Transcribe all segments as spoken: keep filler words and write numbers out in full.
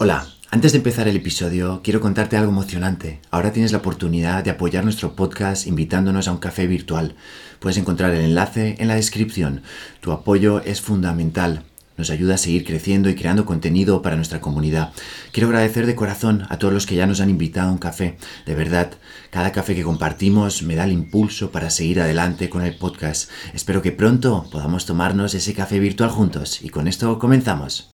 Hola, antes de empezar el episodio, quiero contarte algo emocionante. Ahora tienes la oportunidad de apoyar nuestro podcast invitándonos a un café virtual. Puedes encontrar el enlace en la descripción. Tu apoyo es fundamental. Nos ayuda a seguir creciendo y creando contenido para nuestra comunidad. Quiero agradecer de corazón a todos los que ya nos han invitado a un café. De verdad, cada café que compartimos me da el impulso para seguir adelante con el podcast. Espero que pronto podamos tomarnos ese café virtual juntos. Y con esto comenzamos.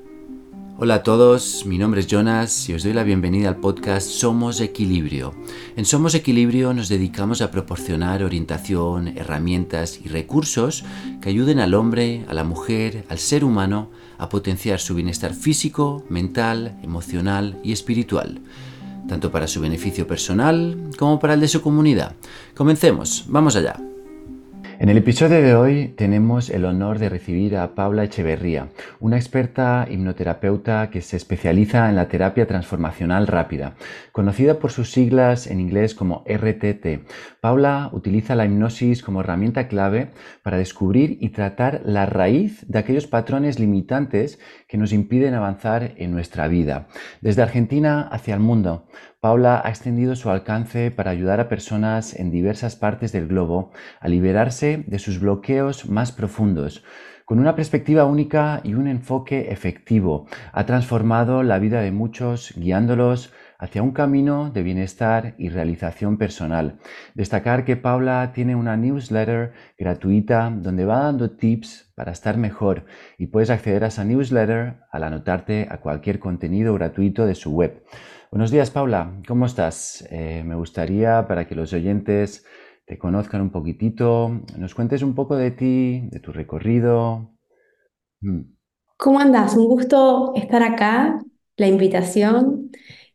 Hola a todos, mi nombre es Jonas y os doy la bienvenida al podcast Somos Equilibrio. En Somos Equilibrio nos dedicamos a proporcionar orientación, herramientas y recursos que ayuden al hombre, a la mujer, al ser humano a potenciar su bienestar físico, mental, emocional y espiritual, tanto para su beneficio personal como para el de su comunidad. Comencemos, vamos allá. En el episodio de hoy tenemos el honor de recibir a Paula Echeverría, una experta hipnoterapeuta que se especializa en la terapia transformacional rápida, conocida por sus siglas en inglés como R T T. Paula utiliza la hipnosis como herramienta clave para descubrir y tratar la raíz de aquellos patrones limitantes que nos impiden avanzar en nuestra vida. Desde Argentina hacia el mundo, Paula ha extendido su alcance para ayudar a personas en diversas partes del globo a liberarse de sus bloqueos más profundos. Con una perspectiva única y un enfoque efectivo, ha transformado la vida de muchos, guiándolos hacia un camino de bienestar y realización personal. Destacar que Paula tiene una newsletter gratuita donde va dando tips para estar mejor y puedes acceder a esa newsletter al anotarte a cualquier contenido gratuito de su web. Buenos días, Paula, ¿cómo estás? Eh, me gustaría, para que los oyentes te conozcan un poquitito, nos cuentes un poco de ti, de tu recorrido. Mm. ¿Cómo andás? Un gusto estar acá, la invitación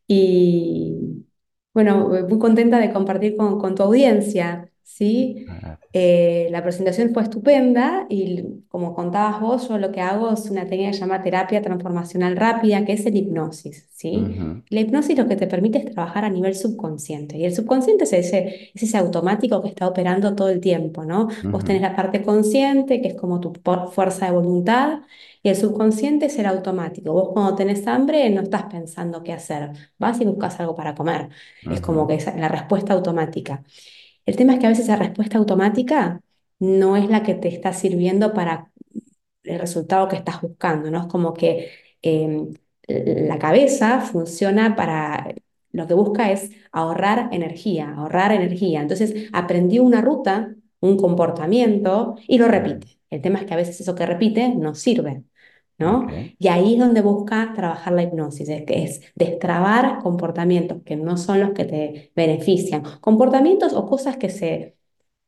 y bueno, muy contenta de compartir con, con tu audiencia, ¿sí? Gracias. Eh, la presentación fue estupenda y como contabas vos, yo lo que hago es una técnica que se llama terapia transformacional rápida, que es el hipnosis, ¿sí? Ujú, La hipnosis lo que te permite es trabajar a nivel subconsciente y el subconsciente es ese, es ese automático que está operando todo el tiempo, ¿no? Vos tenés ujú, la parte consciente, que es como tu por- fuerza de voluntad. Y el subconsciente es el automático. Vos cuando tenés hambre no estás pensando qué hacer. Vas y buscas algo para comer. Es como ujú, que es la respuesta automática. El tema es que a veces esa respuesta automática no es la que te está sirviendo para el resultado que estás buscando, ¿no? Es como que eh, la cabeza funciona para... Lo que busca es ahorrar energía, ahorrar energía. Entonces aprendió una ruta, un comportamiento y lo ujú. repite. El tema es que a veces eso que repite no sirve. ¿No? Ok. Y ahí es donde busca trabajar la hipnosis, es, que es destrabar comportamientos que no son los que te benefician, comportamientos o cosas que se,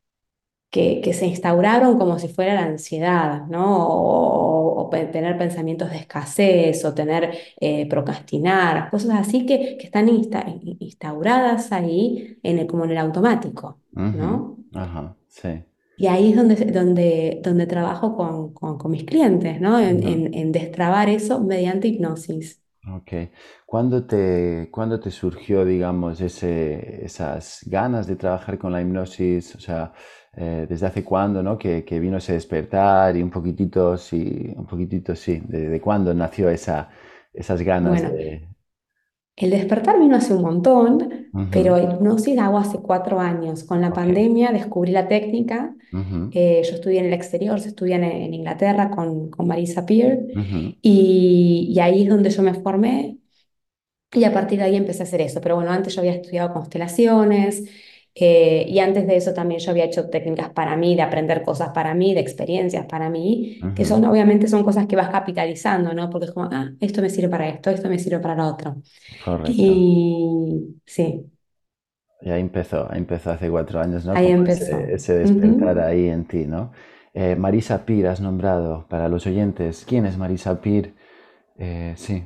que, que se instauraron como si fuera la ansiedad, ¿no? O, o pe- tener pensamientos de escasez o tener eh, procrastinar, cosas así que, que están insta- instauradas ahí en el, como en el automático, Ujú, ¿no? ajá, sí. Y ahí es donde, donde, donde trabajo con, con, con mis clientes, ¿no? En, Ujú. en, en destrabar eso mediante hipnosis. Ok. ¿Cuándo te, cuándo te surgió, digamos, ese, esas ganas de trabajar con la hipnosis? O sea, eh, ¿desde hace cuándo, no? Que, que vino ese despertar y un poquitito, sí, un poquitito, sí. ¿De, de cuándo nació esa, esas ganas Bueno, de...? el despertar vino hace un montón, Ujú, pero hipnosis hago hace cuatro años. Con la ok. pandemia descubrí la técnica. Ujú, Eh, yo estudié en el exterior, se estudia en, en Inglaterra con, con Marisa Peer, ujú, y, y ahí es donde yo me formé. Y a partir de ahí empecé a hacer eso. Pero bueno, antes yo había estudiado constelaciones, eh, y antes de eso también yo había hecho técnicas para mí, de aprender cosas para mí, de experiencias para mí, que ujú. son obviamente son cosas que vas capitalizando, ¿no? Porque es como, ah, esto me sirve para esto, esto me sirve para lo otro. Correcto. Y sí, Y ahí empezó, ahí empezó hace cuatro años, ¿no? ahí Como empezó. ese, ese despertar Ujú. ahí en ti, ¿no? Eh, Marisa Peer has nombrado para los oyentes. ¿Quién es Marisa Peer? Eh, sí.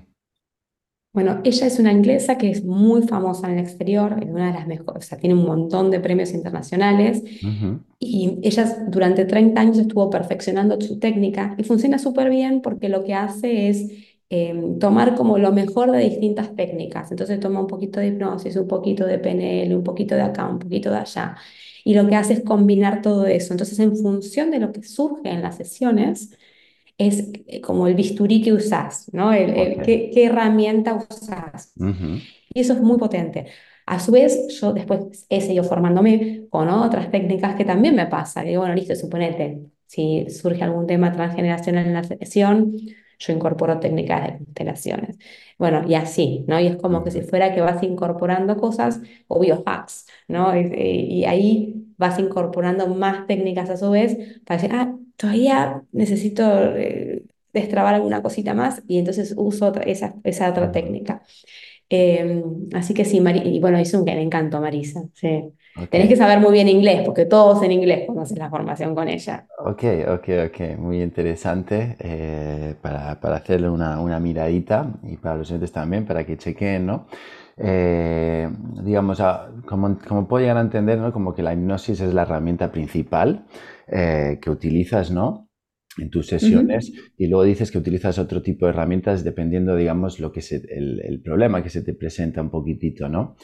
Bueno, ella es una inglesa que es muy famosa en el exterior, es una de las mejores, o sea, tiene un montón de premios internacionales. Ujú, Y ella durante treinta años estuvo perfeccionando su técnica y funciona súper bien porque lo que hace es eh, tomar como lo mejor de distintas técnicas. Entonces toma un poquito de hipnosis, un poquito de P N L, un poquito de acá, un poquito de allá. Y lo que hace es combinar todo eso. Entonces, en función de lo que surge en las sesiones, es eh, como el bisturí que usás, ¿no? El, Ok. el- qué, qué herramienta usás. Ujú. Y eso es muy potente. A su vez, yo después he seguido formándome con otras técnicas que también me pasa. Que bueno, listo, suponete, si surge algún tema transgeneracional en la sesión, yo incorporo técnicas de constelaciones. Bueno, y así, ¿no? Y es como que si Ujú. fuera que vas incorporando cosas o biohacks, ¿no? Y, y ahí vas incorporando más técnicas a su vez para decir, ah, todavía necesito eh, destrabar alguna cosita más y entonces uso otra- esa, esa otra Ujú. técnica. Eh, así que sí, Mari- y bueno, hizo un gran encanto, Marisa. Sí. Ok. Tenés que saber muy bien inglés, porque todos en inglés conocen la formación con ella. Ok, ok, ok, muy interesante eh, para, para hacerle una, una miradita y para los oyentes también, para que chequen, ¿no? Eh, digamos, ah, como, como puedo llegar a entender, ¿no? Como que la hipnosis es la herramienta principal eh, que utilizas, ¿no? En tus sesiones Ujú. y luego dices que utilizas otro tipo de herramientas dependiendo, digamos, lo que se, el, el problema que se te presenta un poquitito, ¿no?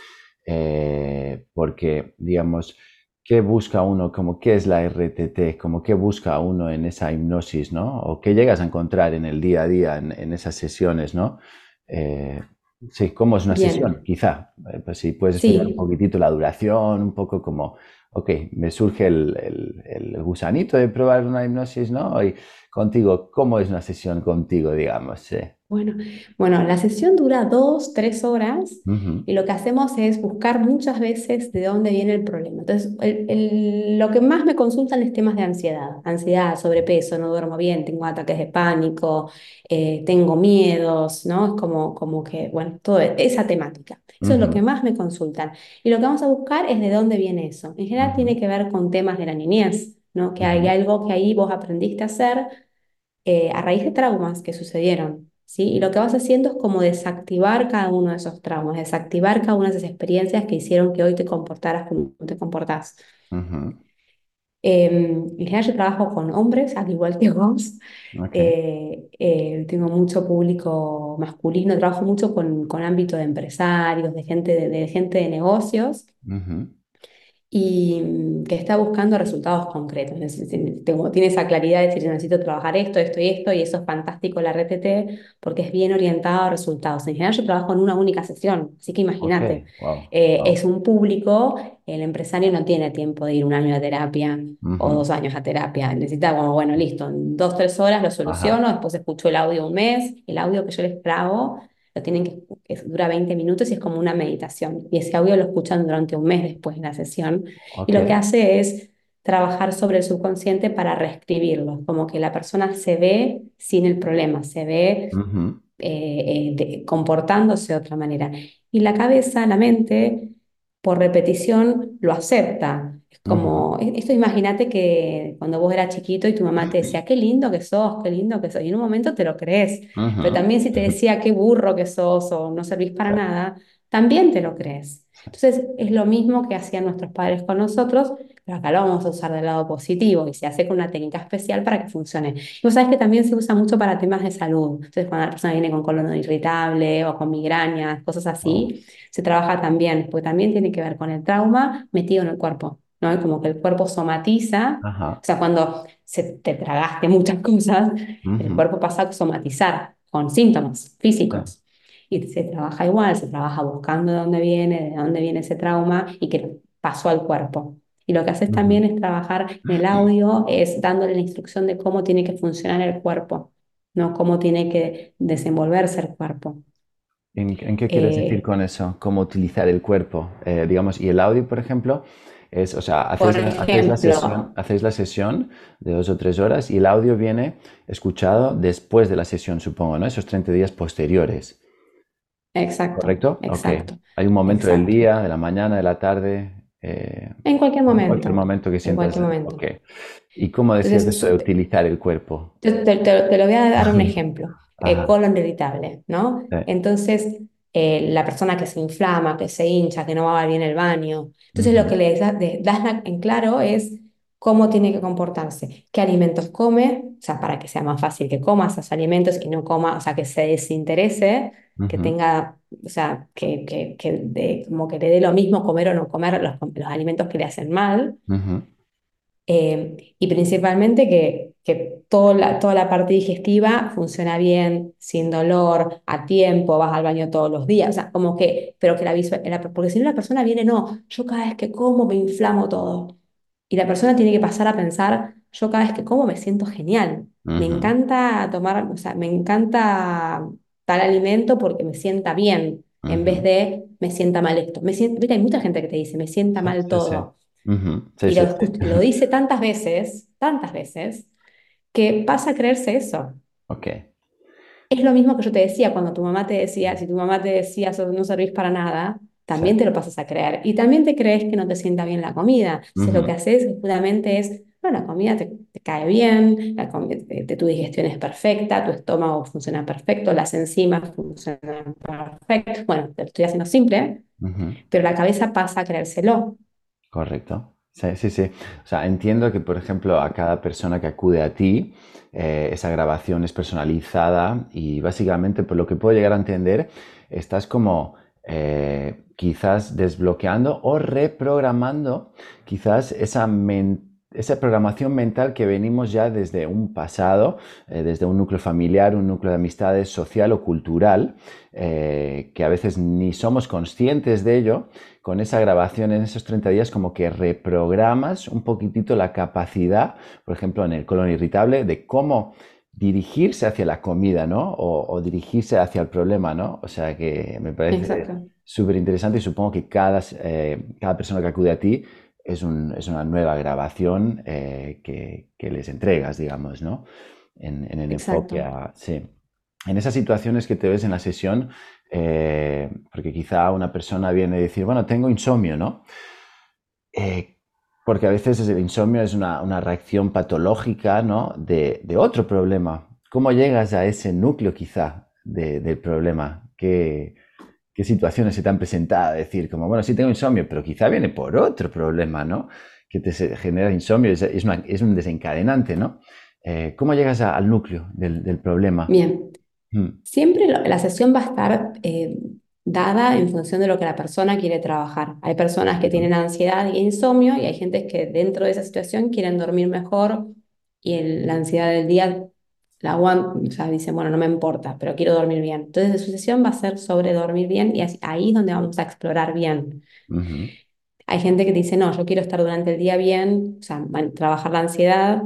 Eh, porque, digamos, ¿qué busca uno? Como qué es la R T T, como qué busca uno en esa hipnosis, ¿no? O qué llegas a encontrar en el día a día, en, en esas sesiones, ¿no? Eh, sí, ¿cómo es una sesión? Bien, Quizá, eh, pues si puedes explicar un sí. poquitito la duración, un poco como, ok, me surge el, el- el gusanito de probar una hipnosis, ¿no? Y contigo, ¿cómo es una sesión contigo, digamos? Sí. Bueno, bueno, la sesión dura dos, tres horas Ujú. y lo que hacemos es buscar muchas veces de dónde viene el problema. Entonces, el- el- lo que más me consultan es temas de ansiedad, ansiedad, sobrepeso, no duermo bien, tengo ataques de pánico, eh, tengo miedos, ¿no? Es como, como que, bueno, toda esa temática. Eso es lo que Ujú. más me consultan. Y lo que vamos a buscar es de dónde viene eso. En general Ujú. tiene que ver con temas de la niñez, ¿no? Que hay Ujú. algo que ahí vos aprendiste a hacer eh, a raíz de traumas que sucedieron, ¿sí? Y lo que vas haciendo es como desactivar cada uno de esos traumas, desactivar cada una de esas experiencias que hicieron que hoy te comportaras como te comportás. Ujú. Eh, en general yo trabajo con hombres, al igual que vos. Ok. Eh, eh, tengo mucho público masculino, trabajo mucho con, con ámbito de empresarios, de gente de, de gente de negocios Ujú. y mm, que está buscando resultados concretos. Neces- tengo- Tiene esa claridad de decir, yo necesito trabajar esto, esto y esto, y eso es fantástico la R T T porque es bien orientado a resultados. En general yo trabajo en una única sesión, así que Ok. imagínate, Wow. eh, Wow. es un público, el empresario no tiene tiempo de ir un año a terapia o Ujú. dos años a terapia, necesita como, bueno, listo, en dos, tres horas lo Ajá. soluciono, después escucho el audio un mes, el audio que yo les grabo lo tienen que, que dura veinte minutos y es como una meditación. Y ese audio lo escuchan durante un mes después de la sesión. Y Ok. lo que hace es trabajar sobre el subconsciente para reescribirlo, como que la persona se ve sin el problema, se ve Ujú. eh, eh, de- comportándose de otra manera. Y la cabeza, la mente, por repetición, lo acepta. Es Ujú. como, e- esto imagínate que cuando vos eras chiquito y tu mamá te decía, qué lindo que sos, qué lindo que sos, y en un momento te lo crees, pero Ujú. también si te decía, qué burro que sos o no servís para Sí. nada, también te lo crees. Sí. Entonces es lo mismo que hacían nuestros padres con nosotros, pero acá lo vamos a usar del lado positivo y se hace con una técnica especial para que funcione. Y vos sabés que también se usa mucho para temas de salud. Entonces, cuando la persona viene con colon irritable o con migrañas, cosas Wow. así, se trabaja también, porque también tiene que ver con el trauma metido en el cuerpo, ¿no? Y como que el cuerpo somatiza, o Ajá. sea, cuando se te tragaste muchas cosas, el Ujú. cuerpo pasa a somatizar con síntomas Sí. físicos. Y se trabaja igual, se trabaja buscando de dónde viene, de dónde viene ese trauma y que pasó al cuerpo. Y lo que haces Ujú. también es trabajar en el audio, es dándole la instrucción de cómo tiene que funcionar el cuerpo, ¿no? Cómo tiene que desenvolverse el cuerpo. ¿En, en qué quieres decir Eh, con eso? ¿Cómo utilizar el cuerpo? Eh, digamos, y el audio, por ejemplo, es, o sea, hacéis por la, hacéis la sesión, ejemplo, hacéis la sesión de dos o tres horas y el audio viene escuchado después de la sesión, supongo, ¿no? Esos treinta días posteriores. exacto, ¿Correcto? Ok. exacto, Hay un momento del exacto. día, de la mañana, de la tarde, eh, En cualquier en cualquier momento, momento que en sientas. cualquier Ok. momento. ¿Y cómo decías Entonces, esto de su- utilizar el cuerpo? Te, te- te- te lo voy a dar un ejemplo. Eh, Ajá. colon irritable, ¿no? Sí. Entonces, eh, la persona que se inflama, que se hincha, que no va bien el baño. Entonces, lo que Ujú. le da- de- das la- en claro es cómo tiene que comportarse, qué alimentos come, o sea, para que sea más fácil que coma esos alimentos y no coma, o sea, que se desinterese, que Ujú. tenga, o sea, que, que, que de- como que le dé lo mismo comer o no comer los, los alimentos que le hacen mal. Ujú. Eh, y principalmente que, que toda la, toda la parte digestiva funciona bien, sin dolor, a tiempo, vas al baño todos los días, o sea, como que, pero que la visual, la- porque si no la persona viene, no, yo cada vez que como me inflamo todo. Y la persona tiene que pasar a pensar, yo cada vez que como me siento genial. Me Ujú. encanta tomar, o sea, me encanta tal alimento porque me sienta bien, en vez Ujú. de me sienta mal esto. Me siento, viste, hay mucha gente que te dice, me sienta Sí, mal sí, sí. todo. Ujú. Sí, Y sí, lo, sí. escu- lo dice tantas veces, tantas veces, que pasa a creerse eso. Ok. Es lo mismo que yo te decía cuando tu mamá te decía, si tu mamá te decía, "So- no servís para nada", Sí. también te lo pasas a creer. Y también te crees que no te sienta bien la comida. Entonces lo que Ujú. haces justamente es, no, la comida te, te cae bien, la comi- te- te- tu digestión es perfecta, tu estómago funciona perfecto, las enzimas funcionan perfecto. Bueno, te lo estoy haciendo simple, Ujú. pero la cabeza pasa a creérselo. Correcto. Sí, sí, sí. O sea, entiendo que, por ejemplo, a cada persona que acude a ti, eh, esa grabación es personalizada y básicamente, por lo que puedo llegar a entender, estás como eh, quizás desbloqueando o reprogramando quizás esa, men- esa programación mental que venimos ya desde un pasado, eh, desde un núcleo familiar, un núcleo de amistades social o cultural, eh, que a veces ni somos conscientes de ello. Con esa grabación en esos treinta días como que reprogramas un poquitito la capacidad, por ejemplo, en el colon irritable, de cómo dirigirse hacia la comida, ¿no? O, o dirigirse hacia el problema, ¿no? O sea que me parece Exacto. súper interesante y supongo que cada, eh, cada persona que acude a ti es, un, es una nueva grabación eh, que, que les entregas, digamos, ¿no? En, en el enfoque Exacto. a... Sí. En esas situaciones que te ves en la sesión, eh, porque quizá una persona viene a decir, bueno, tengo insomnio, ¿no? Eh, porque a veces el insomnio es una, una reacción patológica, ¿no? De, de otro problema. ¿Cómo llegas a ese núcleo quizá de- del problema? ¿Qué, qué situaciones se te han presentado? Decir, como, bueno, sí tengo insomnio, pero quizá viene por otro problema, ¿no? Que te se- genera insomnio, es, es una- es un desencadenante, ¿no? Eh, ¿cómo llegas a- al núcleo del, del problema? Bien. Mm, Siempre lo- la sesión va a estar eh, dada en función de lo que la persona quiere trabajar. Hay personas que ujú, tienen ansiedad e insomnio y hay gente que dentro de esa situación quieren dormir mejor y el- la ansiedad del día la aguantan, o sea, dicen, bueno, no me importa, pero quiero dormir bien. Entonces, su sesión va a ser sobre dormir bien y así- ahí es donde vamos a explorar bien. ujú, Hay gente que dice, no, yo quiero estar durante el día bien, o sea, van- trabajar la ansiedad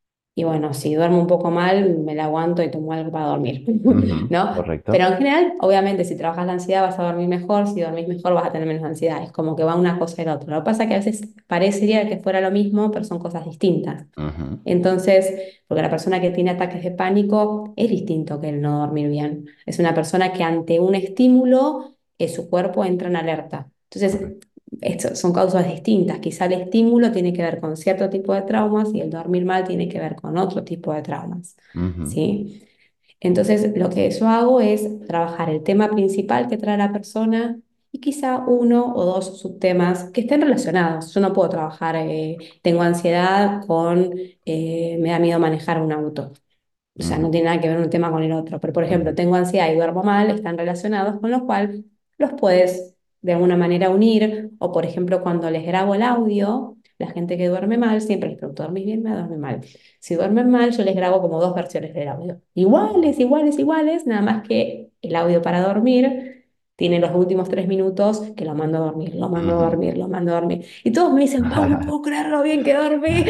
y bueno, si duermo un poco mal, me la aguanto y tomo algo para dormir, ujú, ¿no? Pero correcto. en general, obviamente, si trabajas la ansiedad vas a dormir mejor, si dormís mejor vas a tener menos ansiedad. Es como que va una cosa y la otra. Lo que pasa es que a veces parecería que fuera lo mismo, pero son cosas distintas. Ujú, Entonces, porque la persona que tiene ataques de pánico es distinto que el no dormir bien. Es una persona que ante un estímulo, eh, su cuerpo entra en alerta. Entonces, correcto. esto son causas distintas. Quizá el estímulo tiene que ver con cierto tipo de traumas y el dormir mal tiene que ver con otro tipo de traumas. Ujú, ¿Sí? Entonces, lo que yo hago es trabajar el tema principal que trae la persona y quizá uno o dos subtemas que estén relacionados. Yo no puedo trabajar, eh, tengo ansiedad con, eh, me da miedo manejar un auto. O sea, no ujú, tiene nada que ver un tema con el otro. Pero, por ejemplo, ujú, tengo ansiedad y duermo mal, están relacionados, con lo cual los puedes de alguna manera unir. O, por ejemplo, cuando les grabo el audio, la gente que duerme mal, siempre les pregunto, ¿dormís bien? Me duerme mal. Si duermen mal, yo les grabo como dos versiones del audio. Iguales, iguales, iguales, nada más que el audio para dormir tiene los últimos tres minutos que lo mando a dormir, lo mando a ujú. dormir, lo mando a dormir. Y todos me dicen, Pau, no puedo creer lo bien que dormí.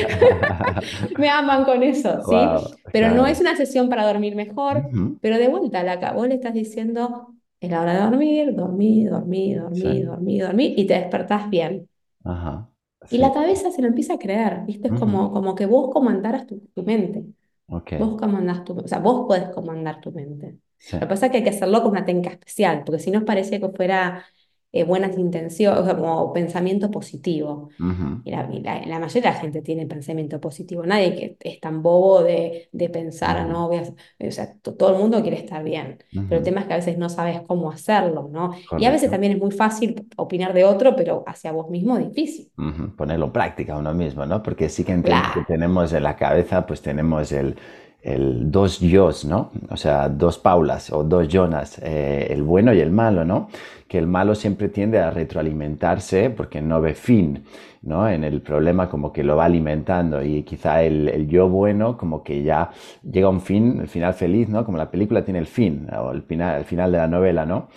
Me aman con eso, ¿sí? Wow, Pero no es claro. una sesión para dormir mejor, Ujú, pero de vuelta, la, vos le estás diciendo, es la hora de dormir, dormí, dormí, sí, dormí, dormí, dormí, y te despertás bien. ajá, Y sí. la cabeza se lo empieza a creer, ¿viste? Es Ujú, como, como que vos comandaras tu, tu mente. ok, Vos comandás tu, o sea, vos podés comandar tu mente. sí. Lo que pasa es que hay que hacerlo con una técnica especial, porque si no parece que fuera eh, buenas intenciones, o sea, como pensamiento positivo. Ujú, Y la, y la- la mayoría de la gente tiene pensamiento positivo. Nadie que es tan bobo de, de pensar, ujú, no, voy a- o sea, to- todo el mundo quiere estar bien. Pero el ujú, tema es que a veces no sabes cómo hacerlo, ¿no? Y a veces correcto. también es muy fácil opinar de otro, pero hacia vos mismo difícil. Ujú, ponerlo en práctica uno mismo, ¿no? Porque sí que entiendo que Claro. tenemos en la cabeza, pues tenemos el, el dos yos, ¿no? O sea, dos Paulas o dos Jonas, eh, el bueno y el malo, ¿no? que el malo siempre tiende a retroalimentarse porque no ve fin, ¿no? En el problema como que lo va alimentando y quizá el, el yo bueno como que ya llega a un fin, el final feliz, ¿no? Como la película tiene el fin, o el final, el final de la novela, ¿no?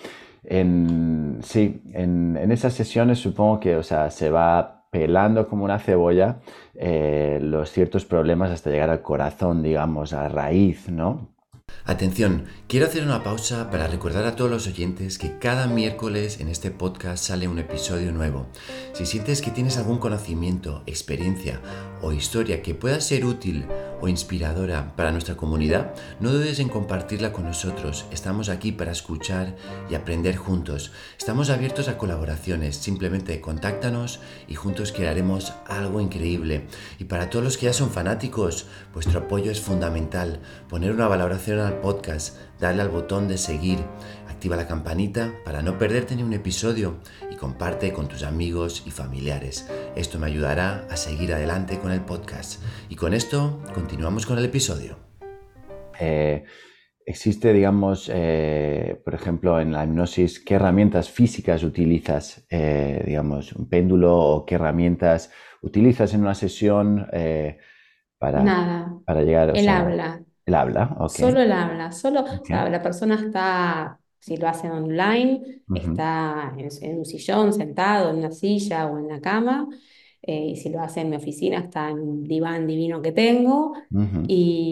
En, sí, en, en esas sesiones supongo que, o sea, se va pelando como una cebolla eh, los ciertos problemas hasta llegar al corazón, digamos, a raíz, ¿no? Atención, quiero hacer una pausa para recordar a todos los oyentes que cada miércoles en este podcast sale un episodio nuevo. Si sientes que tienes algún conocimiento, experiencia o historia que pueda ser útil o inspiradora para nuestra comunidad, no dudes en compartirla con nosotros. Estamos aquí para escuchar y aprender juntos. Estamos abiertos a colaboraciones, simplemente contáctanos y juntos crearemos algo increíble. Y para todos los que ya son fanáticos, vuestro apoyo es fundamental. Poner una valoración al podcast, darle al botón de seguir, activa la campanita para no perderte ni un episodio y comparte con tus amigos y familiares. Esto me ayudará a seguir adelante con el podcast. Y con esto continuamos con el episodio. Eh, existe, digamos, eh, por ejemplo, en la hipnosis, ¿qué herramientas físicas utilizas? Eh, digamos, un péndulo o qué herramientas utilizas en una sesión eh, para, Nada, para llegar, o él sea, habla. el habla, ok. Solo él habla, solo, o Okay. sea, la persona está, si lo hace online, Uh-huh. está en, en un sillón, sentado, en una silla o en la cama, eh, y si lo hace en mi oficina, está en un diván divino que tengo, Uh-huh.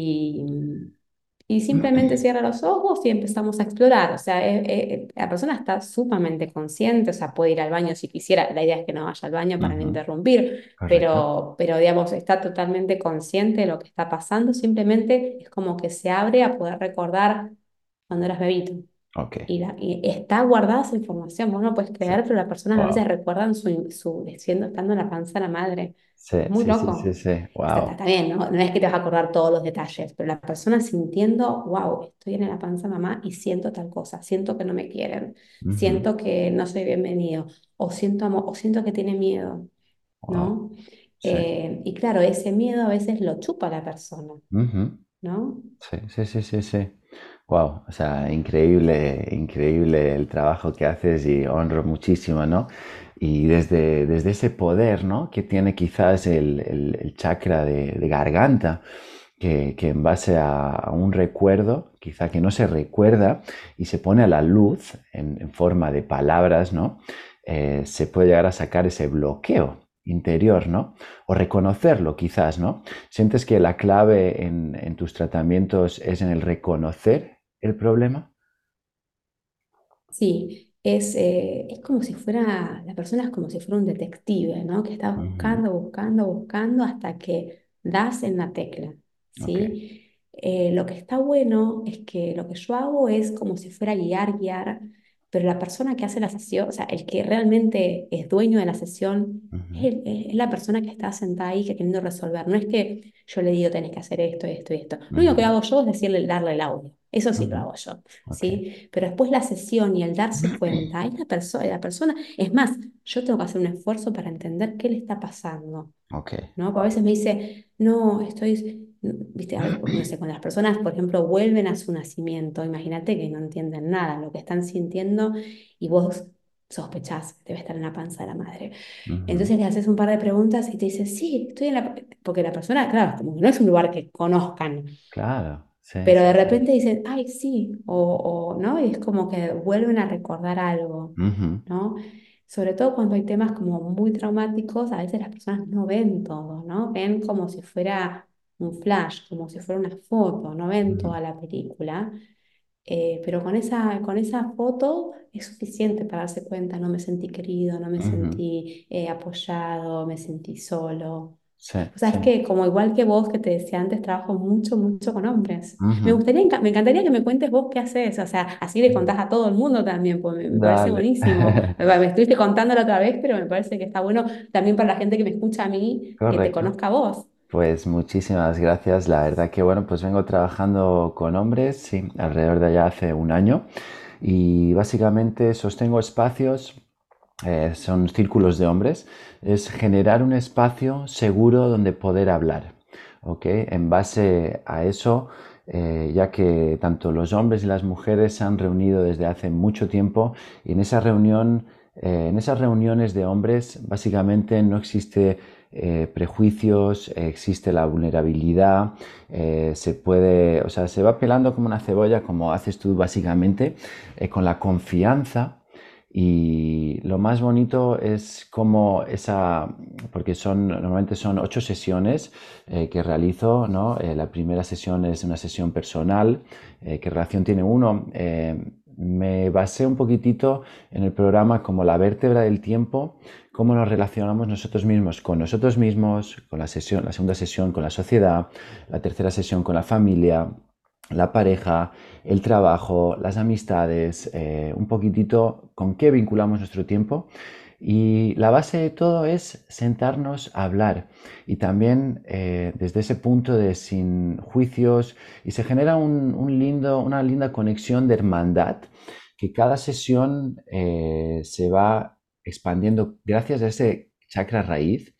y, y simplemente cierra los ojos y empezamos a explorar. O sea, eh, eh, la persona está sumamente consciente, o sea, puede ir al baño si quisiera, la idea es que no vaya al baño para no Uh-huh. interrumpir, Correcto. pero, pero digamos, está totalmente consciente de lo que está pasando, simplemente es como que se abre a poder recordar cuando eras bebito. Ok. Y, la- y está guardada esa información, vos no puedes Sí. creer, pero las personas a veces Wow. recuerdan su, su siendo, estando en la panza de la madre. Sí, Es muy sí, sí, sí, loco. sí. Está, está- Wow. está bien, ¿no? No es que te vas a acordar todos los detalles, pero la persona sintiendo, wow, estoy en la panza de mamá y siento tal cosa, siento que no me quieren, Uh-huh. siento que no soy bienvenido, o siento amor, o siento que tiene miedo, Wow. ¿no? Sí. Eh, y claro, ese miedo a veces lo chupa la persona, Uh-huh. ¿no? Sí, sí, sí, sí, sí. Wow. O sea, increíble, increíble el trabajo que haces y honro muchísimo, ¿no? Y desde, desde ese poder, ¿no? Que tiene quizás el, el- el chakra de, de garganta, que, que en base a, a un recuerdo, quizá que no se recuerda y se pone a la luz en, en forma de palabras, ¿no? Eh, se puede llegar a sacar ese bloqueo interior, ¿no? O reconocerlo quizás, ¿no? ¿Sientes que la clave en, en tus tratamientos es en el reconocer el problema? Sí, es, eh, es como si fuera, la persona es como si fuera un detective, ¿no? Que está Ujú. buscando, buscando, buscando hasta que das en la tecla, Ok. ¿sí? Eh, lo que está bueno es que lo que yo hago es como si fuera guiar, guiar, pero la persona que hace la sesión, o sea, el que realmente es dueño de la sesión, es, Ujú. el- es la persona que está sentada ahí que queriendo resolver. No es que yo le digo, tenés que hacer esto, esto y esto. Lo único que Ujú. hago yo es decirle, darle el audio. Eso sí lo Ujú. hago yo. Ok. ¿Sí? Pero después la sesión y el darse cuenta, es la persona, la persona, es más, yo tengo que hacer un esfuerzo para entender qué le está pasando, Ok. ¿no? Porque a Wow. veces me dice, no, estoy, viste, a ver, no sé, cuando las personas, por ejemplo, vuelven a su nacimiento, imagínate que no entienden nada, lo que están sintiendo y vos sospechás que debe estar en la panza de la madre. Ujú. Entonces le haces un par de preguntas y te dice, sí, estoy en la... Porque la persona, claro, como que no es un lugar que conozcan. Claro. Sí, Pero sí, de sí. repente dicen, ay, sí, o, o, ¿no? Y es como que vuelven a recordar algo, Ujú. ¿no? Sobre todo cuando hay temas como muy traumáticos, a veces las personas no ven todo, ¿no? Ven como si fuera un flash, como si fuera una foto, no ven Ujú. toda la película. Eh, pero con esa, con esa foto es suficiente para darse cuenta, no me sentí querido, no me Ujú. sentí eh, apoyado, me sentí solo. Sí, O sea, es sí. que como igual que vos que te decía antes, trabajo mucho, mucho con hombres. Me Ujú. gustaría, enca- me encantaría que me cuentes vos qué haces, o sea, así le contás a todo el mundo también, pues me, me parece Dale. buenísimo. Me, me estuviste contando la otra vez, pero me parece que está bueno también para la gente que me escucha a mí, que te Correcto. conozca a vos. Pues muchísimas gracias. La verdad que bueno, pues vengo trabajando con hombres, sí, alrededor de allá hace un año y básicamente sostengo espacios, eh, son círculos de hombres, es generar un espacio seguro donde poder hablar, ¿ok? En base a eso eh, ya que tanto los hombres y las mujeres se han reunido desde hace mucho tiempo y en esa reunión, eh, en esas reuniones de hombres básicamente no existe eh, prejuicios, eh, existe la vulnerabilidad, eh, se puede, o sea, se va pelando como una cebolla, como haces tú básicamente, eh, con la confianza. Y lo más bonito es como esa, porque son, normalmente son ocho sesiones eh, que realizo, ¿no? Eh, la primera sesión es una sesión personal, eh, ¿qué relación tiene uno? Eh, me basé un poquitito en el programa como la vértebra del tiempo, cómo nos relacionamos nosotros mismos con nosotros mismos, con la sesión, la segunda sesión con la sociedad, la tercera sesión con la familia, la pareja, el trabajo, las amistades, eh, un poquitito con qué vinculamos nuestro tiempo. Y la base de todo es sentarnos a hablar y también eh, desde ese punto de sin juicios y se genera un, un lindo, una linda conexión de hermandad que cada sesión eh, se va expandiendo gracias a ese chakra raíz,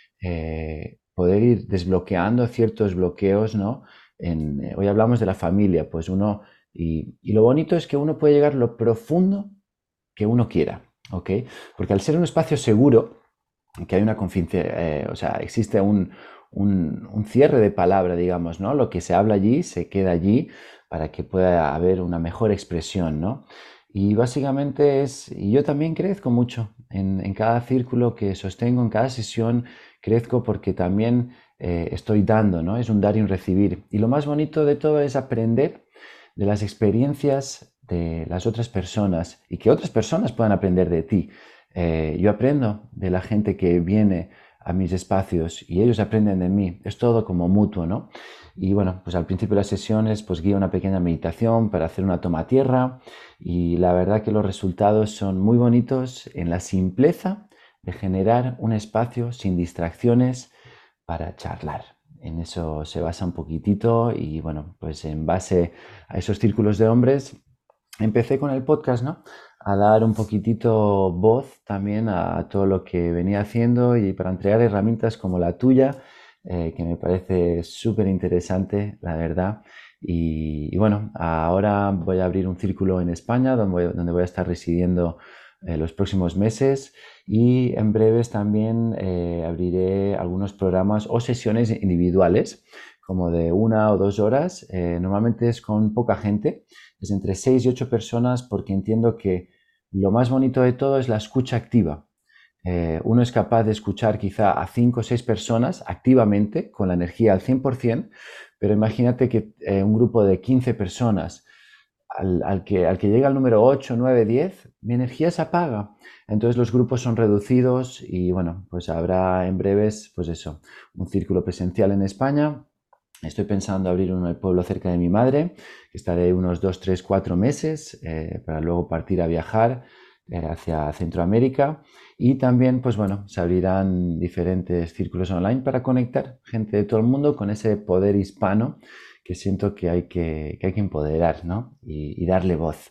eh, poder ir desbloqueando ciertos bloqueos, ¿no? En, eh, hoy hablamos de la familia, pues uno, y, y lo bonito es que uno puede llegar a lo profundo que uno quiera, ¿ok? Porque al ser un espacio seguro, que hay una confidencia, eh, o sea, existe un, un, un, cierre de palabra, digamos, ¿no? Lo que se habla allí se queda allí para que pueda haber una mejor expresión, ¿no? Y básicamente es, y yo también crezco mucho en, en cada círculo que sostengo, en cada sesión crezco porque también eh, estoy dando, ¿no? Es un dar y un recibir. Y lo más bonito de todo es aprender de las experiencias de las otras personas y que otras personas puedan aprender de ti. Eh, yo aprendo de la gente que viene a mis espacios y ellos aprenden de mí. Es todo como mutuo, ¿no? Y bueno, pues al principio de las sesiones pues guío una pequeña meditación para hacer una toma a tierra y la verdad que los resultados son muy bonitos en la simpleza de generar un espacio sin distracciones para charlar. En eso se basa un poquitito y bueno, pues en base a esos círculos de hombres empecé con el podcast, ¿no? A dar un poquitito voz también a todo lo que venía haciendo y para entregar herramientas como la tuya, eh, que me parece súper interesante, la verdad. Y, y, bueno, ahora voy a abrir un círculo en España donde voy, donde voy a estar residiendo eh, los próximos meses y en breves también eh, abriré algunos programas o sesiones individuales como de una o dos horas. Eh, normalmente es con poca gente, es entre seis y ocho personas porque entiendo que lo más bonito de todo es la escucha activa. Eh, uno es capaz de escuchar quizá a cinco o seis personas activamente, con la energía al cien por ciento, pero imagínate que eh, un grupo de quince personas, al, al, que, al que llega el número ocho, nueve, diez, mi energía se apaga. Entonces los grupos son reducidos y bueno, pues habrá en breves, pues eso, un círculo presencial en España. Estoy pensando abrir uno en el pueblo cerca de mi madre, que estaré unos dos, tres, cuatro meses eh, para luego partir a viajar eh, hacia Centroamérica. Y también, pues bueno, se abrirán diferentes círculos online para conectar gente de todo el mundo con ese poder hispano que siento que hay que, que, hay que empoderar, ¿no? Y, y darle voz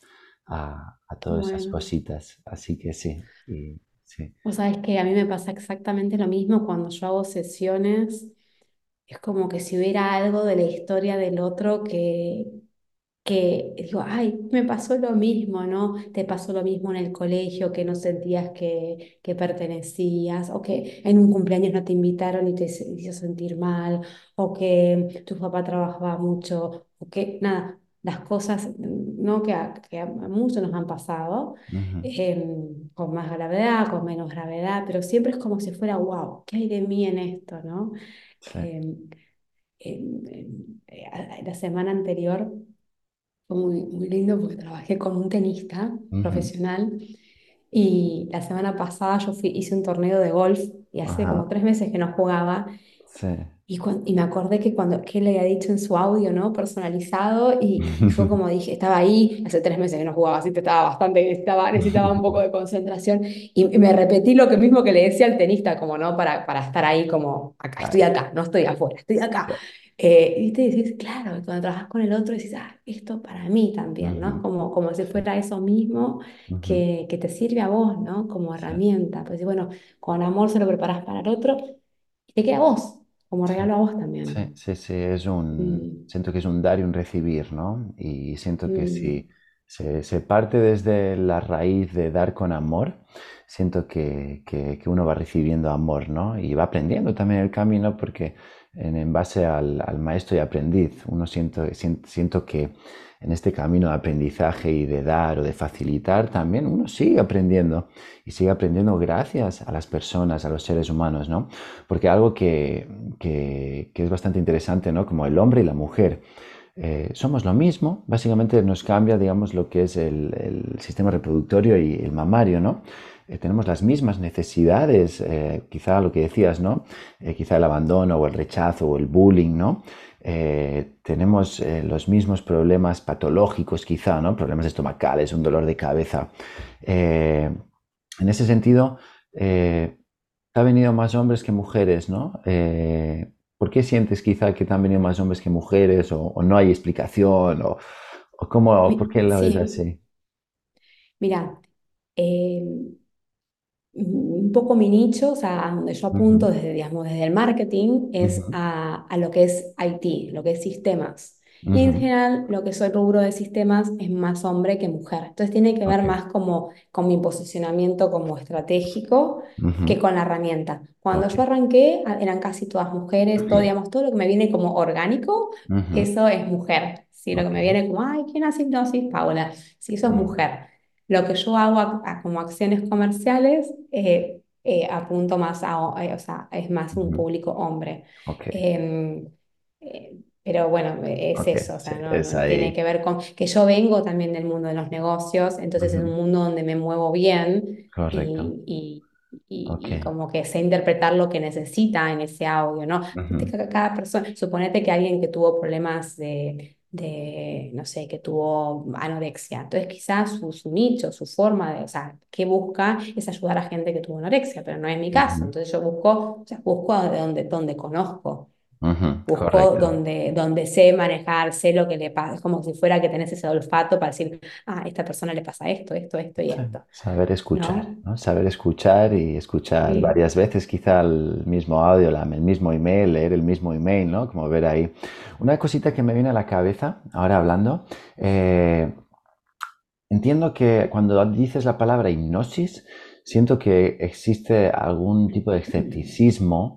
a, a todas esas Bueno, cositas. Así que sí, y, sí. vos sabés que a mí me pasa exactamente lo mismo cuando yo hago sesiones. Es como que si hubiera algo de la historia del otro que, que digo, ay, me pasó lo mismo, ¿no? Te pasó lo mismo en el colegio, que no sentías que, que pertenecías, o que en un cumpleaños no te invitaron y te hizo hizo sentir mal, o que tu papá trabajaba mucho, o que nada, las cosas, ¿no? Que a, que a muchos nos han pasado, Uh -huh. em, con más gravedad, con menos gravedad, pero siempre es como si fuera, wow, ¿qué hay de mí en esto, ¿no? Sí. Em, en- en- eh, a- la semana anterior fue muy, muy lindo porque trabajé con un tenista Uh -huh. profesional y la semana pasada yo fui, hice un torneo de golf y hace Ajá. como tres meses que no jugaba Sí. y, cuan- y me acordé que cuando que él le había dicho en su audio, ¿no? Personalizado y, y yo como dije, estaba ahí, hace tres meses que no jugaba, así que estaba bastante, estaba, necesitaba un poco de concentración y, y me repetí lo que mismo que le decía al tenista, como, ¿no? Para, para estar ahí como, acá, estoy Claro. acá, no estoy afuera, estoy acá. Eh, y te decís, claro, y cuando trabajas con el otro decís, ah, esto para mí también, ¿no? Es Ujú. como, como si Sí. fuera eso mismo Ujú. que, que te sirve a vos, ¿no? Como Sí. herramienta. Pues y bueno, con amor se lo preparás para el otro y te queda a vos. como Sí, regalo a vos sí, también. sí, sí, es un, Mm, siento que es un dar y un recibir, ¿no? Y siento que mm. si se, se parte desde la raíz de dar con amor, siento que, que- que uno va recibiendo amor, ¿no? Y va aprendiendo también el camino porque en, en base al, al maestro y aprendiz, uno siento, sien- siento que en este camino de aprendizaje y de dar o de facilitar también uno sigue aprendiendo y sigue aprendiendo gracias a las personas, a los seres humanos, ¿no? Porque algo que, que, que es bastante interesante, ¿no? Como el hombre y la mujer. Eh, somos lo mismo, básicamente nos cambia, digamos, lo que es el, el sistema reproductorio y el mamario, ¿no? Eh, tenemos las mismas necesidades, eh, quizá lo que decías, ¿no? Eh, quizá el abandono o el rechazo o el bullying, ¿no? Eh, tenemos eh, los mismos problemas patológicos, quizá, ¿no? Problemas estomacales, un dolor de cabeza. Eh, en ese sentido, eh, ha venido más hombres que mujeres, ¿no? Eh, ¿por qué sientes quizá que te han venido más hombres que mujeres o, o no hay explicación o, o cómo, por Mi- qué lo ves Sí, así? mira, eh, un poco mi nicho, o sea, a donde yo apunto Ujú, desde, digamos, desde el marketing, es ujú, a, a lo que es I T, lo que es sistemas. Y en ujú, general, lo que soy rubro de sistemas es más hombre que mujer. Entonces tiene que ver ok, más como con mi posicionamiento como estratégico que ujú, con la herramienta. Cuando ok, yo arranqué, a- eran casi todas mujeres, todo, digamos, todo lo que me viene como orgánico, ujú, eso es mujer. Sí, lo que ok, me viene como, ay, ¿quién hace hipnosis? Paula. Sí, eso es ujú, mujer. Lo que yo hago a- a- como acciones comerciales, eh, eh, apunto más a, o eh, o sea, es más un ujú, público hombre. ok, Em, eh, pero bueno, es ok, eso, o sí, sea, no, es no tiene ahí, que ver con que yo vengo también del mundo de los negocios, entonces es un ujú, mundo donde me muevo bien correcto, y, y, y- ok, y como que sé interpretar lo que necesita en ese audio, ¿no? Viste ujú, que cada persona, suponete que alguien que tuvo problemas de de, no sé, que tuvo anorexia. Entonces quizás su, su nicho, su forma de, o sea, que busca es ayudar a gente que tuvo anorexia, pero no es mi caso. ujú, Entonces yo busco, o sea, busco de donde, donde conozco, ujú, busco correcto. donde, donde sé manejar, sé lo que le pasa. Es como si fuera que tenés ese olfato para decir, ah, a esta persona le pasa esto, esto, esto y Sí, esto, saber escuchar, ¿no? ¿no? Saber escuchar y escuchar Sí. varias veces quizá el mismo audio, la- el mismo email, leer el mismo email, ¿no? Como ver ahí. Una cosita que me viene a la cabeza ahora hablando, eh, entiendo que cuando dices la palabra hipnosis, siento que existe algún tipo de escepticismo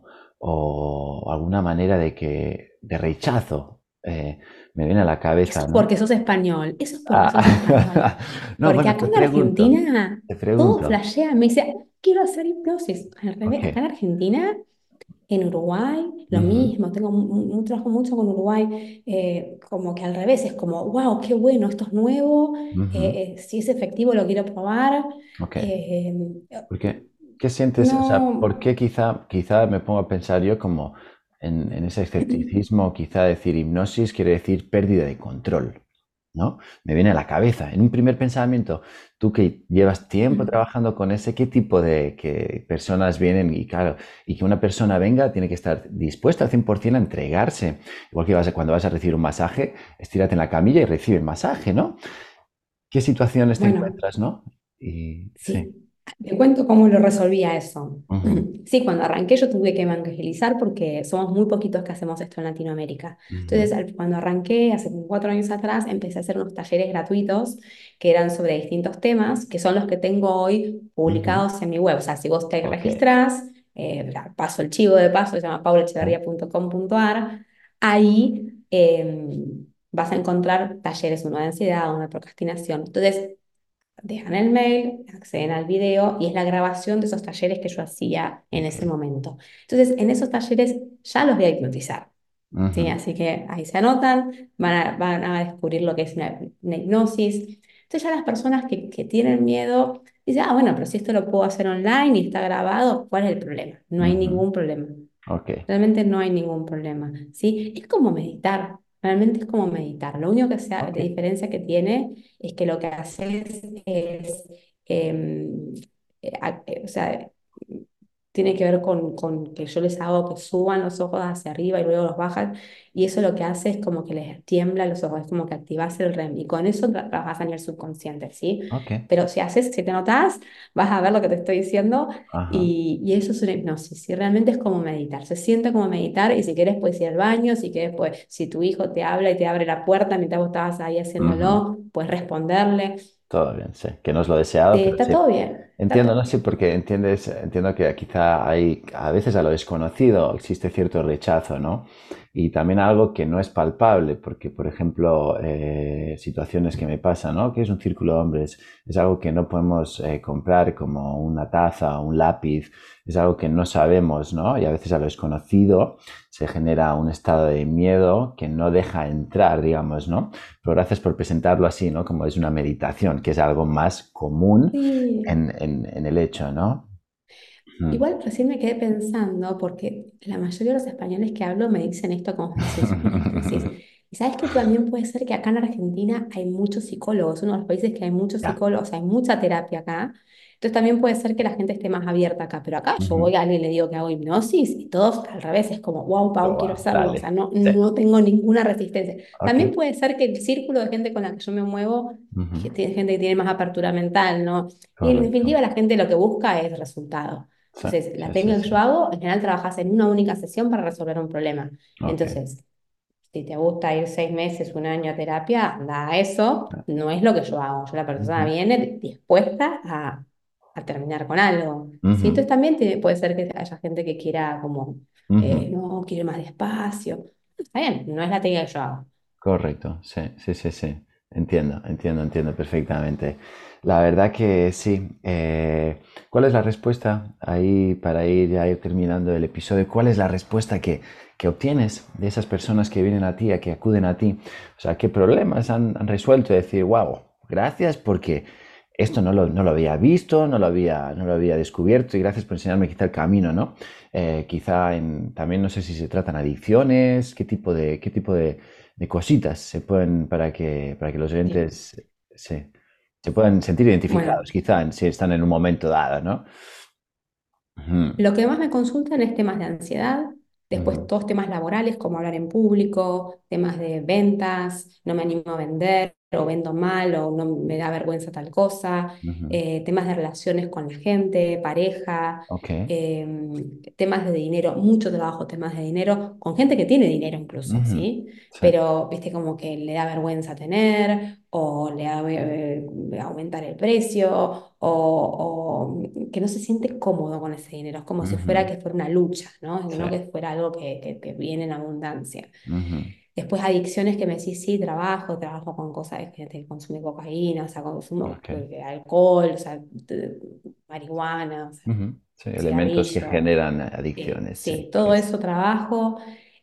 o alguna manera de que, de rechazo. Eh, me viene a la Eso cabeza, es ¿no? porque sos español, eso es porque sos español. Ah, no, Porque bueno, acá te en pregunto, Argentina te todo pregunto. flashea, me dice, quiero hacer hipnosis. Al revés, Ok. acá en Argentina, en Uruguay, lo Ujú, mismo, tengo mu- mu- trabajo mucho con Uruguay, eh, como que al revés, es como, wow, qué bueno, esto es nuevo, ujú, eh, eh, si es efectivo lo quiero probar. ok. eh, Porque, ¿qué sientes? O sea, ¿por no, qué quizá, quizá me pongo a pensar yo como en, en ese escepticismo, quizá decir hipnosis quiere decir pérdida de control, ¿no? Me viene a la cabeza. En un primer pensamiento, tú que llevas tiempo trabajando con ese, ¿qué tipo de que personas vienen? Y claro, y que una persona venga tiene que estar dispuesta al cien por ciento a entregarse. Igual que vas a- cuando vas a recibir un masaje, estírate en la camilla y recibe el masaje, ¿no? ¿Qué situaciones te bueno. encuentras, no? Y sí. Sí, te cuento cómo lo resolvía eso. Ujú, Sí, cuando arranqué yo tuve que evangelizar porque somos muy poquitos que hacemos esto en Latinoamérica. ujú, Entonces, al- cuando arranqué, hace como cuatro años atrás, empecé a hacer unos talleres gratuitos que eran sobre distintos temas, que son los que tengo hoy ujú. publicados en mi web. O sea, si vos te Ok. registrás, eh, ya, paso el chivo de paso, se llama paula Sí. echeverría punto com punto ar, ahí em, vas a encontrar talleres, uno de ansiedad, uno de procrastinación. Entonces, dejan el mail, acceden al video y es la grabación de esos talleres que yo hacía en Ok. ese momento. Entonces, en esos talleres ya los voy a hipnotizar, ¿sí? Ujú, Así que ahí se anotan, van a, van a descubrir lo que es una, una hipnosis. Entonces ya las personas que, que tienen miedo dicen, ah, bueno, pero si esto lo puedo hacer online y está grabado, ¿cuál es el problema? No hay ujú. ningún problema. Ok. Realmente no hay ningún problema, ¿sí? Es como meditar, realmente es como meditar. Lo único que sea, Ok. la diferencia que tiene es que lo que haces es, em, eh, a- eh, o sea, tiene que ver con, con que yo les hago que suban los ojos hacia arriba y luego los bajan, y eso lo que hace es como que les tiembla los ojos, es como que activas el REM, y con eso tra- trabajas a nivel subconsciente, ¿sí? Ok. Pero si haces, si te notas, vas a ver lo que te estoy diciendo, Ajá. y, y eso es una hipnosis, y realmente es como meditar, se siente como meditar, y si quieres puedes ir al baño, si quieres, pues, si tu hijo te habla y te abre la puerta mientras vos estabas ahí Ujú. haciéndolo, puedes responderle. Todo bien, sí. Que no es lo deseado, Eh, pero está sí. todo bien, está Entiendo, todo ¿no? Sí, bien. porque entiendes, entiendo que quizá hay, a veces a lo desconocido existe cierto rechazo, ¿no? Y también algo que no es palpable, porque, por ejemplo, eh, situaciones que me pasan, ¿no? Que es un círculo de hombres, es algo que no podemos eh, comprar como una taza o un lápiz, es algo que no sabemos, ¿no? Y a veces a lo desconocido se genera un estado de miedo que no deja entrar, digamos, ¿no? Pero gracias por presentarlo así, ¿no? Como es una meditación, que es algo más común Sí. en, en, en el hecho, ¿no? Mm. Igual recién me quedé pensando, porque la mayoría de los españoles que hablo me dicen esto como vos decís, una hipnosis. Y sabes que también puede ser que acá en Argentina hay muchos psicólogos, uno de los países que hay muchos Ya. psicólogos, hay mucha terapia acá. Entonces también puede ser que la gente esté más abierta acá. Pero acá yo Ujú. voy a alguien y le digo que hago hipnosis y todos al revés, es como, wow, Pau, Oh, quiero wow, hacerlo. O sea, dale. no, Sí. no tengo ninguna resistencia. Ok. También puede ser que el círculo de gente con la que yo me muevo, Ujú. que tiene gente que tiene más apertura mental, ¿no? Y en Correcto. definitiva la gente lo que busca es resultado. Sí, Entonces, la sí, sí, técnica que sí. yo hago, en general trabajas en una única sesión para resolver un problema. Ok. Entonces, si te gusta ir seis meses, un año a terapia, anda a eso. No es lo que yo hago. Yo, la persona Ujú. viene dispuesta a, a terminar con algo. ¿Sí? Ujú. Entonces también tiene- puede ser que haya gente que quiera como, Ujú. eh, no, quiero ir más despacio. Está bien, no es la técnica que yo hago. Correcto, sí, sí, sí, sí. Entiendo, entiendo, entiendo perfectamente. La verdad que sí. Eh, ¿cuál es la respuesta ahí para ir ya ir terminando el episodio? ¿Cuál es la respuesta que, que obtienes de esas personas que vienen a ti, a que acuden a ti? O sea, ¿qué problemas han, han resuelto? Decir, wow, gracias porque esto no lo, no lo había visto, no lo había, no lo había descubierto y gracias por enseñarme quizá el camino, ¿no? Eh, quizá en, también no sé si se tratan adicciones, qué tipo de, qué tipo de de cositas se pueden para que, para que los Sí. oyentes se, se puedan sentir Bueno. identificados, quizá en- si están en un momento dado, ¿no? Ujú, Lo que más me consultan es temas de ansiedad, después ujú, todos temas laborales como hablar en público, temas de ventas, no me animo a vender o vendo mal o no me da vergüenza tal cosa, ujú. eh, temas de relaciones con la gente, pareja, Ok. em, temas de dinero, mucho trabajo, temas de dinero, con gente que tiene dinero incluso, Ujú. ¿sí? Sí. Pero, viste, como que le da vergüenza tener o le da eh, aumentar el precio o, o que no se siente cómodo con ese dinero. Es como si fuera Ujú. que fuera una lucha, ¿no? Sí. No que fuera algo que, que, que viene en abundancia. Ujú. Después adicciones que me decís, sí, trabajo, trabajo con cosas de gente que consume cocaína, o sea, consumo Ok. eh, alcohol, o sea, t- marihuana, o sea, Ujú. Sí, elementos que cigarrillo. generan Sí, adicciones, sí. sí, Que todo es- eso trabajo.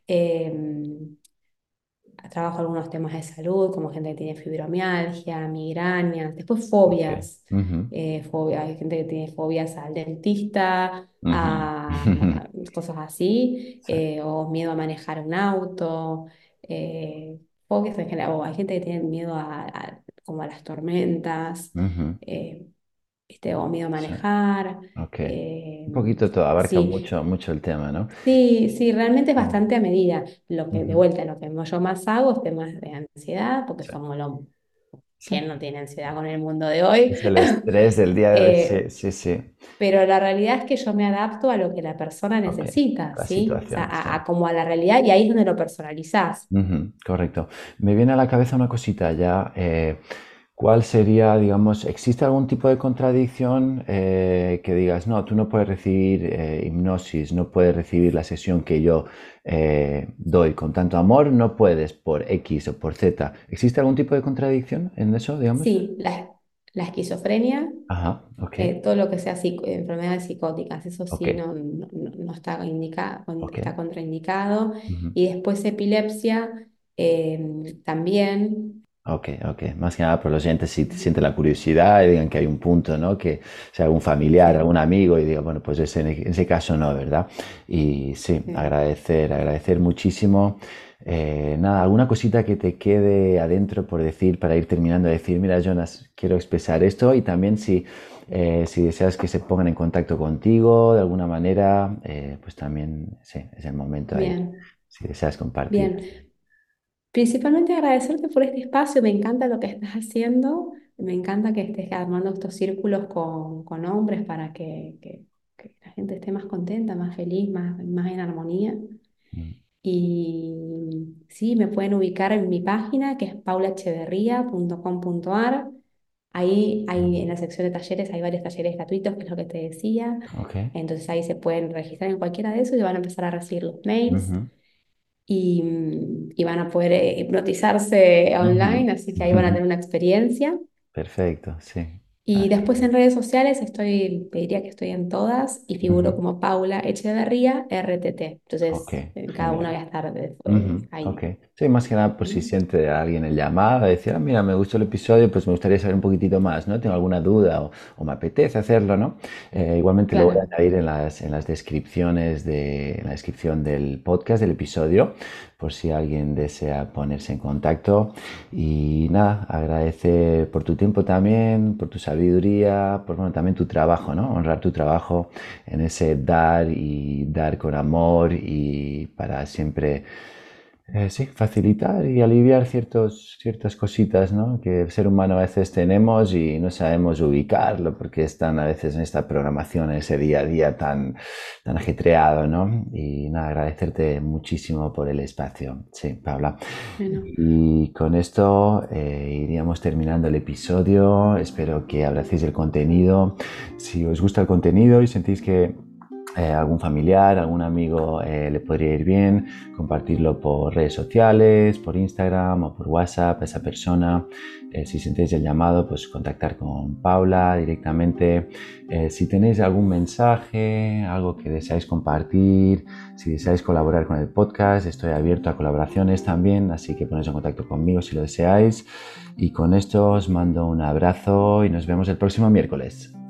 Em, Trabajo algunos temas de salud, como gente que tiene fibromialgia, migrañas, después ok. fobias. Ujú. Eh, fobia- hay gente que tiene fobias al dentista, Ujú. a cosas así, Sí. eh, o miedo a manejar un auto, eh, fobias en general, o hay gente que tiene miedo a, a- como a las tormentas, Ujú. eh, ¿viste? O miedo a Sí. manejar. Ok. eh, Un poquito todo, abarca sí, mucho, mucho el tema, ¿no? Sí, sí, realmente es Mm. bastante a medida. Lo que de Ujú. vuelta, lo que yo más hago es temas de ansiedad, porque Sí. como lo, Sí. ¿quién no tiene ansiedad con el mundo de hoy? Es el estrés del día de hoy, sí, Eh, sí, sí. pero la realidad es que yo me adapto a lo que la persona Ok, necesita, la ¿sí? O sea, situación, sí. a, a como a la realidad, y ahí es donde lo personalizás. Ujú, correcto. Me viene a la cabeza una cosita ya. eh, ¿cuál sería, digamos, existe algún tipo de contradicción eh, que digas, no, tú no puedes recibir eh, hipnosis, no puedes recibir la sesión que yo eh, doy con tanto amor, no puedes por X o por Z? ¿Existe algún tipo de contradicción en eso, digamos? Sí, la, la esquizofrenia, Ajá, ok, eh, todo lo que sea psico- enfermedades psicóticas, eso ok, sí no, no, no- no está indica- con- ok. está contraindicado. Ujú. Y después epilepsia, eh, también. Ok, ok. Más que nada por los oyentes si sienten la curiosidad y digan que hay un punto, ¿no? Que sea algún familiar, Sí, algún amigo y diga, bueno, pues ese, en ese caso no, ¿verdad? Y sí, sí. agradecer, agradecer muchísimo. Eh, nada, alguna cosita que te quede adentro por decir para ir terminando de decir, mira, Jonas, quiero expresar esto y también si Eh, si deseas que se pongan en contacto contigo de alguna manera, eh, pues también sí, es el momento ahí, Bien, si deseas compartir. bien. Principalmente agradecerte por este espacio, me encanta lo que estás haciendo, me encanta que estés armando estos círculos con, con hombres para que, que- que la gente esté más contenta, más feliz, más, más en armonía. Mm. Y sí, me pueden ubicar en mi página que es paula echeverría punto com punto ar. Ahí hay, en la sección de talleres hay varios talleres gratuitos, que es lo que te decía. Ok. Entonces ahí se pueden registrar en cualquiera de esos y van a empezar a recibir los mails Ujú, y, mm, y van a poder eh, hipnotizarse ujú, online, así que ahí van a ujú. tener una experiencia. Perfecto, sí. Y Ah, después en redes sociales estoy, te diría que estoy en todas y figuro ujú. como Paula Echeverría R T T. Ok, Entonces, en cada una genial. voy a estar eh, eh, Ujú, ok. ahí. Sí, más que nada, por si ¿Mm? siente a alguien el llamado, decir, ah, mira, me gustó el episodio, pues me gustaría saber un poquitito más, ¿no? Tengo alguna duda o, o me apetece hacerlo, ¿no? Eh, igualmente lo voy a Claro. añadir en las, en las descripciones de, en la descripción del podcast, del episodio, por si alguien desea ponerse en contacto. Y nada, agradece por tu tiempo también, por tu sabiduría, por, bueno, también tu trabajo, ¿no? Honrar tu trabajo en ese dar y dar con amor y para siempre eh, sí, facilitar y aliviar ciertos, ciertas cositas, ¿no? Que el ser humano a veces tenemos y no sabemos ubicarlo porque están a veces en esta programación, en ese día a día tan, tan ajetreado, ¿no? Y nada, agradecerte muchísimo por el espacio. Sí, Paula. Bueno, Y con esto eh, iríamos terminando el episodio. Espero que abracéis el contenido. Si os gusta el contenido y sentís que eh, algún familiar, algún amigo eh, le podría ir bien, compartirlo por redes sociales, por Instagram o por WhatsApp a esa persona. Eh, si sentéis el llamado, pues contactar con Paula directamente. Eh, si tenéis algún mensaje, algo que deseáis compartir, si deseáis colaborar con el podcast, estoy abierto a colaboraciones también, así que ponéis en contacto conmigo si lo deseáis. Y con esto os mando un abrazo y nos vemos el próximo miércoles.